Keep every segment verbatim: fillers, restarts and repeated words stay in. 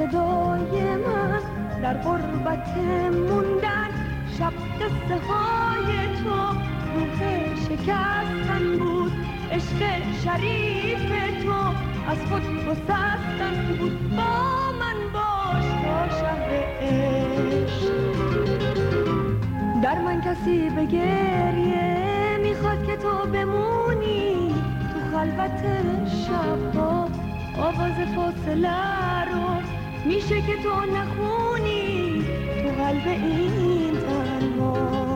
صدای من در غربت موندن، شب قصه های تو روح شکستن بود، عشق شریف تو از خود گسستن بود. با من باش تا شهر عشق، در من کسی به گریه میخواد که تو بمونی، تو خلوت شبها آواز فاصله رو میشه که تو نخونی، تو قلب این تنها.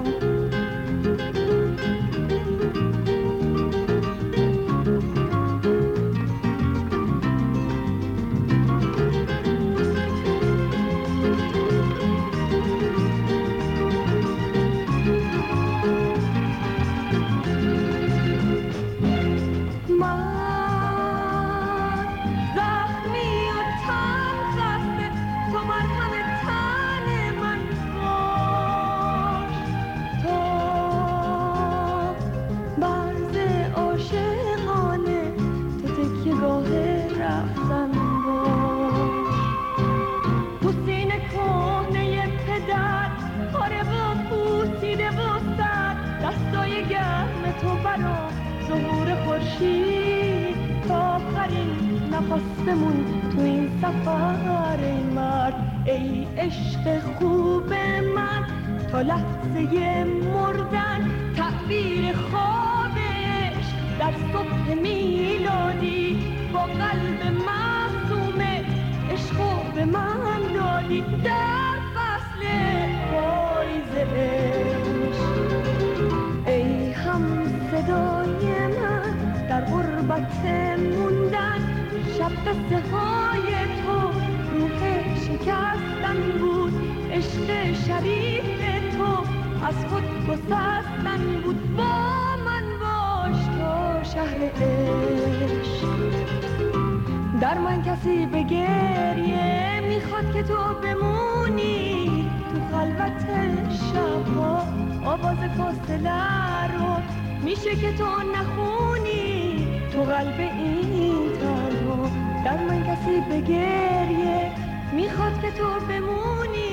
نفسمون تو این سفر مرد، ای عشق خوب من تا لحظه مردن، تعبیر خوابش در صبح میلادی، با قلب معصومه عشق به من دادی، در فصل پاییز عشق. ای هم صدای من در غربت موندن، شب قصه های تو روح شکستن بود، عشق شریف تو از خود گسستن بود. با من باش تا شهر عشق، در من کسی به گریه میخواد که تو بمونی، تو خلوت شبها آواز فاصله رو میشه که تو نخونی، تو قلب این تنها. در من کسی به گریه میخواد که تو بمونی،